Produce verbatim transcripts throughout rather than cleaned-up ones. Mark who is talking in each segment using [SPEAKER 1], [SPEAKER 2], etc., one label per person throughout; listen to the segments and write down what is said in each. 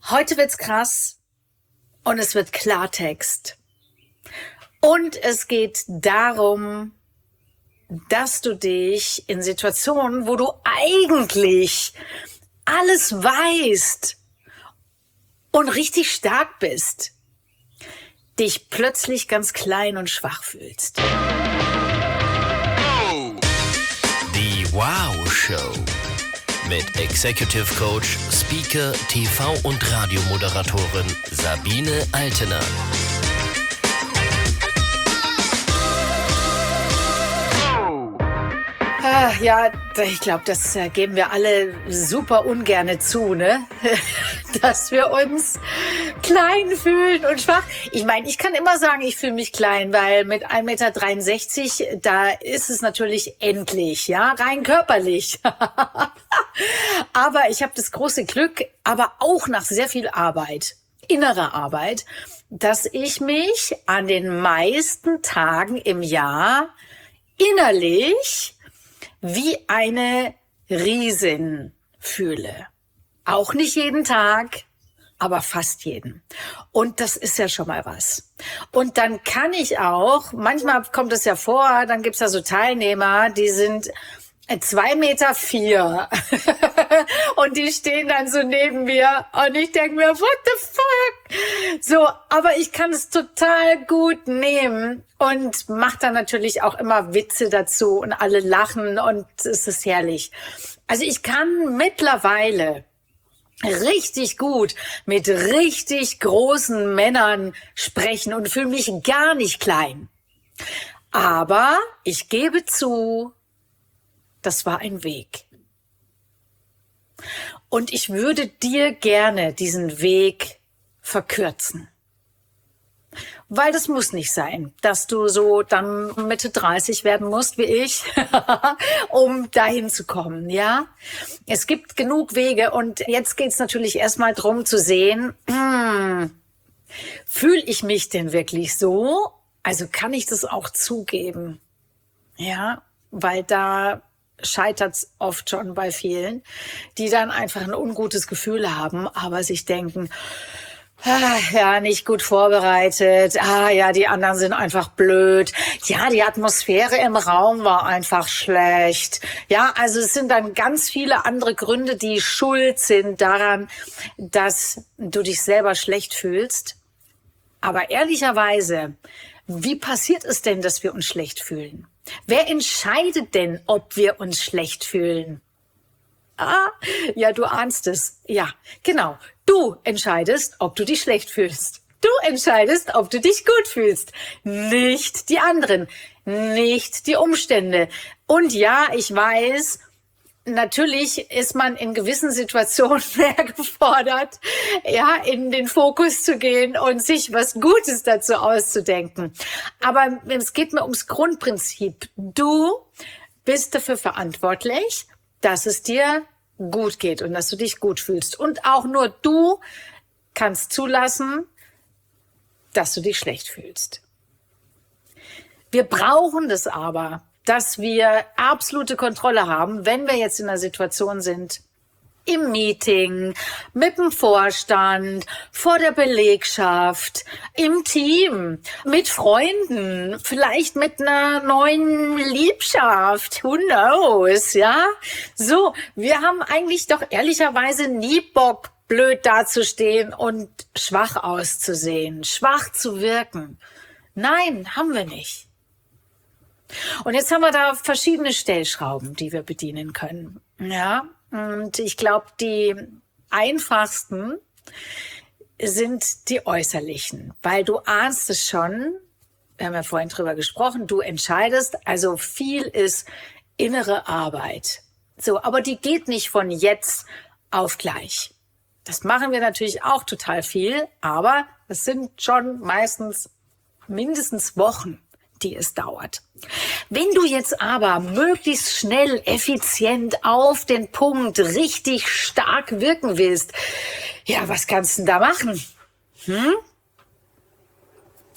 [SPEAKER 1] Heute wird's krass und es wird Klartext. Und es geht darum, dass du dich in Situationen, wo du eigentlich alles weißt und richtig stark bist, dich plötzlich ganz klein und schwach fühlst.
[SPEAKER 2] Die Wow Show mit Executive Coach, Speaker, T V- und Radiomoderatorin Sabine Altener.
[SPEAKER 1] Ah, ja, ich glaube, das geben wir alle super ungerne zu, ne? Dass wir uns klein fühlen und schwach. Ich meine, ich kann immer sagen, ich fühle mich klein, weil mit ein Meter dreiundsechzig, da ist es natürlich endlich, ja, rein körperlich. Aber ich habe das große Glück, aber auch nach sehr viel Arbeit, innerer Arbeit, dass ich mich an den meisten Tagen im Jahr innerlich wie eine Riesin fühle. Auch nicht jeden Tag, aber fast jeden. Und das ist ja schon mal was. Und dann kann ich auch, manchmal kommt es ja vor, dann gibt's da so Teilnehmer, die sind zwei Meter vier und die stehen dann so neben mir und ich denke mir, what the fuck? So, aber ich kann es total gut nehmen und mache dann natürlich auch immer Witze dazu und alle lachen und es ist herrlich. Also ich kann mittlerweile richtig gut mit richtig großen Männern sprechen und fühle mich gar nicht klein. Aber ich gebe zu, das war ein Weg. Und ich würde dir gerne diesen Weg verkürzen. Weil das muss nicht sein, dass du so dann Mitte dreißig werden musst wie ich, um dahin zu kommen, ja? Es gibt genug Wege und jetzt geht's natürlich erstmal drum zu sehen, hm, fühle ich mich denn wirklich so? Also kann ich das auch zugeben? Ja, weil da scheitert's oft schon bei vielen, die dann einfach ein ungutes Gefühl haben, aber sich denken, ah, ja, nicht gut vorbereitet, ah ja, die anderen sind einfach blöd, ja, die Atmosphäre im Raum war einfach schlecht. Ja, also es sind dann ganz viele andere Gründe, die schuld sind daran, dass du dich selber schlecht fühlst. Aber ehrlicherweise, wie passiert es denn, dass wir uns schlecht fühlen? Wer entscheidet denn, ob wir uns schlecht fühlen? Ah, ja, du ahnst es. Ja, genau. Du entscheidest, ob du dich schlecht fühlst. Du entscheidest, ob du dich gut fühlst. Nicht die anderen, nicht die Umstände. Und ja, ich weiß, natürlich ist man in gewissen Situationen mehr gefordert, ja, in den Fokus zu gehen und sich was Gutes dazu auszudenken. Aber es geht mir ums Grundprinzip. Du bist dafür verantwortlich, dass es dir gut geht und dass du dich gut fühlst. Und auch nur du kannst zulassen, dass du dich schlecht fühlst. Wir brauchen das aber, dass wir absolute Kontrolle haben, wenn wir jetzt in einer Situation sind, im Meeting, mit dem Vorstand, vor der Belegschaft, im Team, mit Freunden, vielleicht mit einer neuen Liebschaft, who knows, ja? So, wir haben eigentlich doch ehrlicherweise nie Bock, blöd dazustehen und schwach auszusehen, schwach zu wirken. Nein, haben wir nicht. Und jetzt haben wir da verschiedene Stellschrauben, die wir bedienen können. Ja, und ich glaube, die einfachsten sind die äußerlichen, weil du ahnst es schon, wir haben ja vorhin drüber gesprochen, du entscheidest, also viel ist innere Arbeit. So, aber die geht nicht von jetzt auf gleich. Das machen wir natürlich auch total viel, aber es sind schon meistens mindestens Wochen, die es dauert. Wenn du jetzt aber möglichst schnell, effizient, auf den Punkt, richtig stark wirken willst, ja, was kannst du denn da machen? Hm?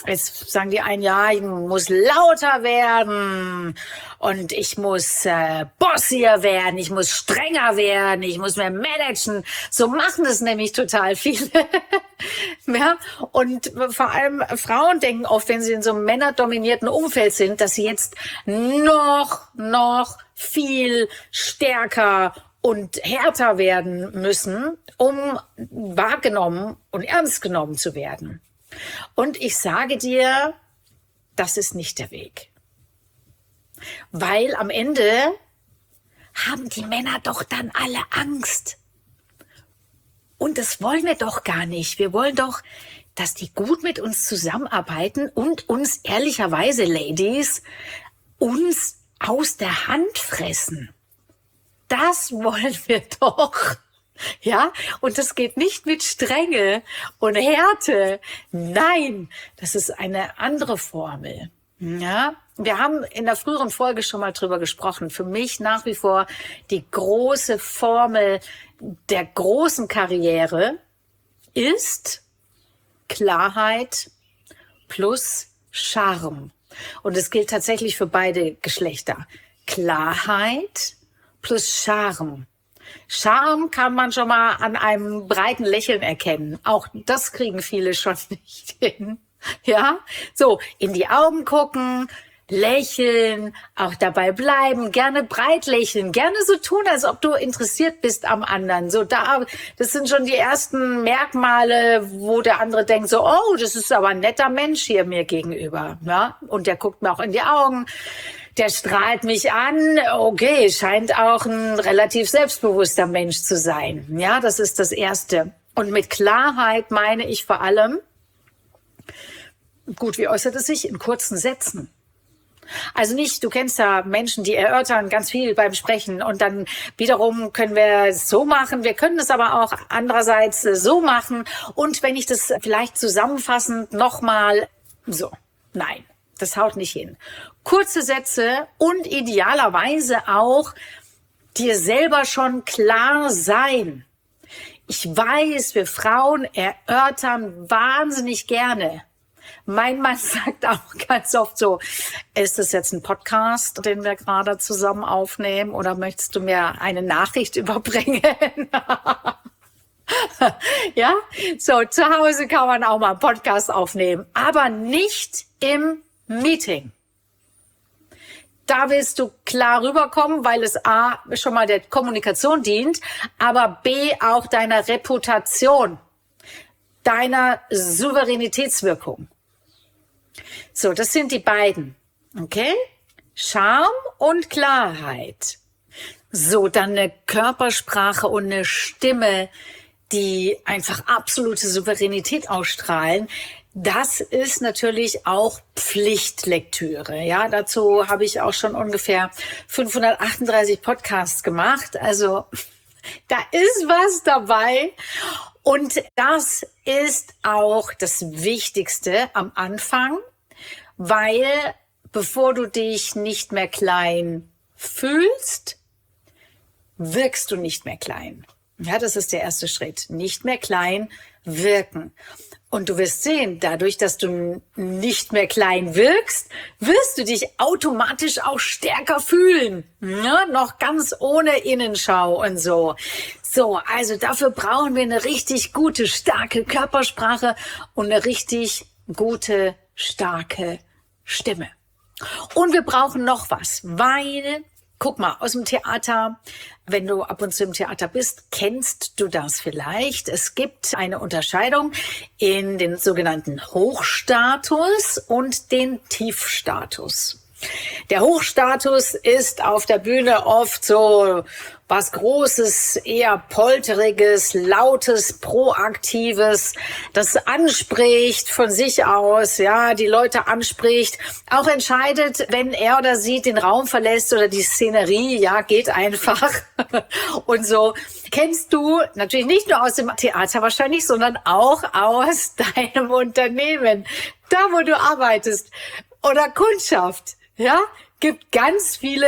[SPEAKER 1] Jetzt sagen die einen, ja, ich muss lauter werden und ich muss äh, bossier werden, ich muss strenger werden, ich muss mehr managen. So machen es nämlich total viele. Ja? Und vor allem Frauen denken oft, wenn sie in so einem männerdominierten Umfeld sind, dass sie jetzt noch, noch viel stärker und härter werden müssen, um wahrgenommen und ernst genommen zu werden. Und ich sage dir, das ist nicht der Weg. Weil am Ende haben die Männer doch dann alle Angst. Und das wollen wir doch gar nicht. Wir wollen doch, dass die gut mit uns zusammenarbeiten und uns ehrlicherweise, Ladies, uns aus der Hand fressen. Das wollen wir doch. Ja, und das geht nicht mit Strenge und Härte. Nein, das ist eine andere Formel. Ja, wir haben in der früheren Folge schon mal drüber gesprochen. Für mich nach wie vor die große Formel der großen Karriere ist Klarheit plus Charme. Und es gilt tatsächlich für beide Geschlechter. Klarheit plus Charme. Charme kann man schon mal an einem breiten Lächeln erkennen. Auch das kriegen viele schon nicht hin. Ja, so in die Augen gucken, lächeln, auch dabei bleiben, gerne breit lächeln, gerne so tun, als ob du interessiert bist am anderen. So da, das sind schon die ersten Merkmale, wo der andere denkt so, oh, das ist aber ein netter Mensch hier mir gegenüber. Ja, und der guckt mir auch in die Augen. Der strahlt mich an, okay, scheint auch ein relativ selbstbewusster Mensch zu sein. Ja, das ist das Erste. Und mit Klarheit meine ich vor allem, gut, wie äußert es sich? In kurzen Sätzen. Also nicht, du kennst ja Menschen, die erörtern ganz viel beim Sprechen und dann wiederum können wir es so machen, wir können es aber auch andererseits so machen und wenn ich das vielleicht zusammenfassend nochmal so, nein. Das haut nicht hin. Kurze Sätze und idealerweise auch dir selber schon klar sein. Ich weiß, wir Frauen erörtern wahnsinnig gerne. Mein Mann sagt auch ganz oft so, ist das jetzt ein Podcast, den wir gerade zusammen aufnehmen oder möchtest du mir eine Nachricht überbringen? Ja, so zu Hause kann man auch mal einen Podcast aufnehmen, aber nicht im Meeting. Da willst du klar rüberkommen, weil es A, schon mal der Kommunikation dient, aber B, auch deiner Reputation, deiner Souveränitätswirkung. So, das sind die beiden. Okay? Charme und Klarheit. So, dann eine Körpersprache und eine Stimme, die einfach absolute Souveränität ausstrahlen. Das ist natürlich auch Pflichtlektüre. Ja, dazu habe ich auch schon ungefähr fünfhundertachtunddreißig Podcasts gemacht. Also da ist was dabei. Und das ist auch das Wichtigste am Anfang, weil bevor du dich nicht mehr klein fühlst, wirkst du nicht mehr klein. Ja, das ist der erste Schritt. Nicht mehr klein wirken. Und du wirst sehen, dadurch, dass du nicht mehr klein wirkst, wirst du dich automatisch auch stärker fühlen. Ja, noch ganz ohne Innenschau und so. So, also dafür brauchen wir eine richtig gute, starke Körpersprache und eine richtig gute, starke Stimme. Und wir brauchen noch was, weil, guck mal, aus dem Theater, wenn du ab und zu im Theater bist, kennst du das vielleicht. Es gibt eine Unterscheidung in den sogenannten Hochstatus und den Tiefstatus. Der Hochstatus ist auf der Bühne oft so was Großes, eher Polteriges, Lautes, Proaktives, das anspricht von sich aus, ja, die Leute anspricht, auch entscheidet, wenn er oder sie den Raum verlässt oder die Szenerie, ja, geht einfach und so. Kennst du natürlich nicht nur aus dem Theater wahrscheinlich, sondern auch aus deinem Unternehmen, da wo du arbeitest oder Kundschaft. Ja, gibt ganz viele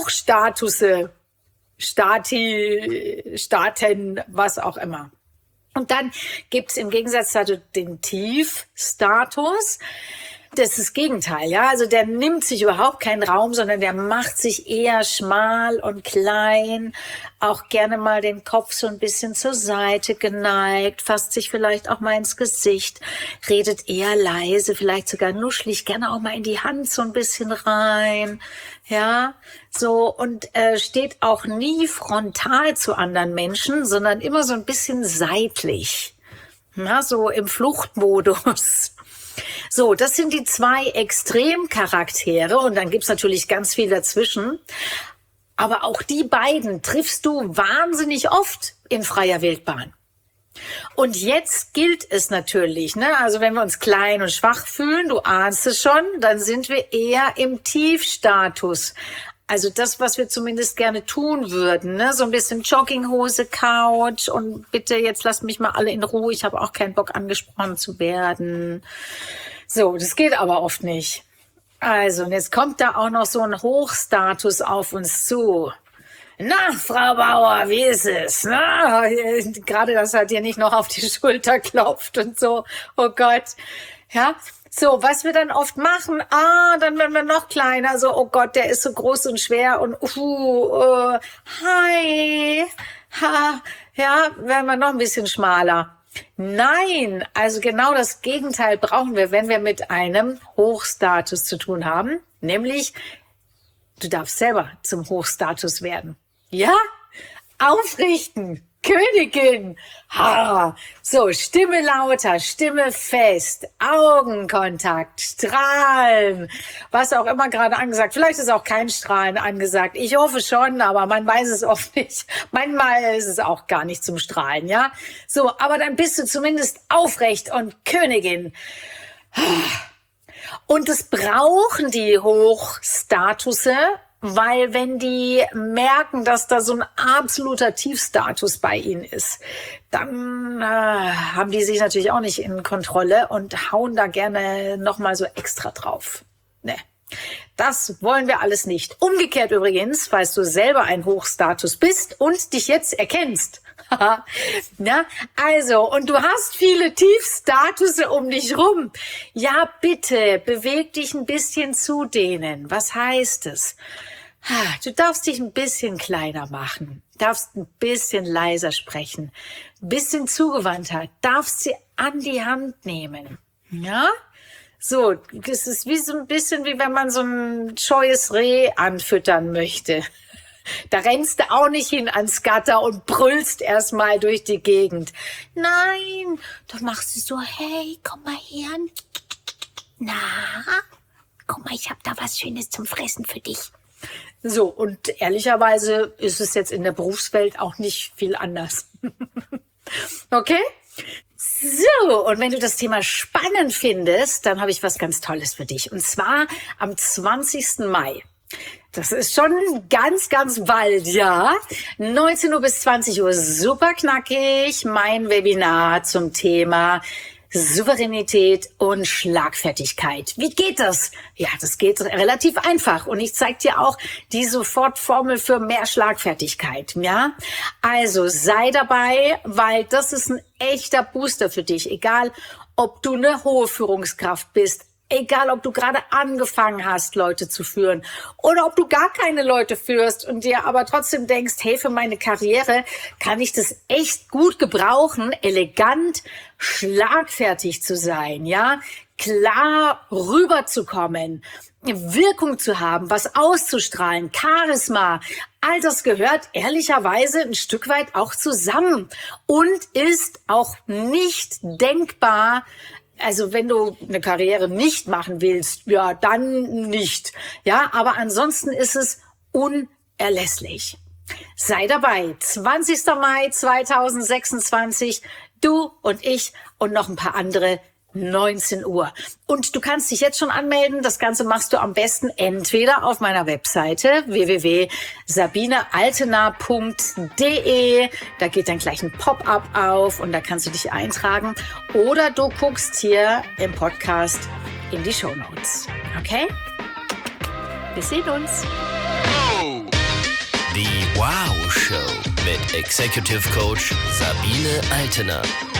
[SPEAKER 1] Hochstatusse, Stati, Staaten, was auch immer. Und dann gibt's im Gegensatz dazu den Tiefstatus. Das ist das Gegenteil, ja. Also der nimmt sich überhaupt keinen Raum, sondern der macht sich eher schmal und klein, auch gerne mal den Kopf so ein bisschen zur Seite geneigt, fasst sich vielleicht auch mal ins Gesicht, redet eher leise, vielleicht sogar nuschelig, gerne auch mal in die Hand so ein bisschen rein, ja. So, und äh, steht auch nie frontal zu anderen Menschen, sondern immer so ein bisschen seitlich, ja, so im Fluchtmodus. So, das sind die zwei Extremcharaktere und dann gibt's natürlich ganz viel dazwischen. Aber auch die beiden triffst du wahnsinnig oft in freier Wildbahn. Und jetzt gilt es natürlich, ne? Also wenn wir uns klein und schwach fühlen, du ahnst es schon, dann sind wir eher im Tiefstatus. Also das, was wir zumindest gerne tun würden, ne? So ein bisschen Jogginghose, Couch und bitte jetzt lasst mich mal alle in Ruhe. Ich habe auch keinen Bock, angesprochen zu werden. So, das geht aber oft nicht. Also, und jetzt kommt da auch noch so ein Hochstatus auf uns zu. Na, Frau Bauer, wie ist es? Na, gerade, dass er dir nicht noch auf die Schulter klopft und so. Oh Gott. Ja, so, was wir dann oft machen, ah, dann werden wir noch kleiner, so, oh Gott, der ist so groß und schwer und, uh, uh hi, ha, ja, werden wir noch ein bisschen schmaler. Nein, also genau das Gegenteil brauchen wir, wenn wir mit einem Hochstatus zu tun haben, nämlich, du darfst selber zum Hochstatus werden. Ja? Aufrichten. Königin. Ha. So, Stimme lauter, Stimme fest, Augenkontakt, Strahlen, was auch immer gerade angesagt. Vielleicht ist auch kein Strahlen angesagt. Ich hoffe schon, aber man weiß es oft nicht. Manchmal ist es auch gar nicht zum Strahlen, ja? So, aber dann bist du zumindest aufrecht und Königin. Und das brauchen die Hochstatusse, weil wenn die merken, dass da so ein absoluter Tiefstatus bei ihnen ist, dann äh, haben die sich natürlich auch nicht in Kontrolle und hauen da gerne nochmal so extra drauf. Ne, das wollen wir alles nicht. Umgekehrt übrigens, falls du selber ein Hochstatus bist und dich jetzt erkennst. Na, also, und du hast viele Tiefstatusse um dich rum. Ja, bitte, beweg dich ein bisschen zu denen. Was heißt es? Du darfst dich ein bisschen kleiner machen, darfst ein bisschen leiser sprechen, ein bisschen zugewandter, darfst sie an die Hand nehmen. Ja? So, es ist wie so ein bisschen wie wenn man so ein scheues Reh anfüttern möchte. Da rennst du auch nicht hin ans Gatter und brüllst erstmal durch die Gegend. Nein, dann machst du so, hey, komm mal her. Na, guck mal, ich hab da was Schönes zum Fressen für dich. So, und ehrlicherweise ist es jetzt in der Berufswelt auch nicht viel anders. Okay? So, und wenn du das Thema spannend findest, dann habe ich was ganz Tolles für dich. Und zwar am zwanzigsten Mai. Das ist schon ganz, ganz bald, ja. neunzehn Uhr bis zwanzig Uhr, super knackig, mein Webinar zum Thema Souveränität und Schlagfertigkeit. Wie geht das? Ja, das geht relativ einfach. Und ich zeige dir auch die Sofortformel für mehr Schlagfertigkeit. Ja, also sei dabei, weil das ist ein echter Booster für dich. Egal, ob du eine hohe Führungskraft bist, egal, ob du gerade angefangen hast, Leute zu führen oder ob du gar keine Leute führst und dir aber trotzdem denkst, hey, für meine Karriere kann ich das echt gut gebrauchen, elegant, schlagfertig zu sein, ja, klar rüberzukommen, Wirkung zu haben, was auszustrahlen, Charisma, all das gehört ehrlicherweise ein Stück weit auch zusammen und ist auch nicht denkbar. Also wenn du eine Karriere nicht machen willst, ja, dann nicht. Ja, aber ansonsten ist es unerlässlich. Sei dabei. zwanzigsten Mai zweitausendsechsundzwanzig. Du und ich und noch ein paar andere. neunzehn Uhr. Und du kannst dich jetzt schon anmelden. Das Ganze machst du am besten entweder auf meiner Webseite w w w punkt sabine altena punkt d e. Da geht dann gleich ein Pop-up auf und da kannst du dich eintragen. Oder du guckst hier im Podcast in die Shownotes. Okay? Wir sehen uns.
[SPEAKER 2] Die Wow Show mit mit Executive Coach Sabine Altener.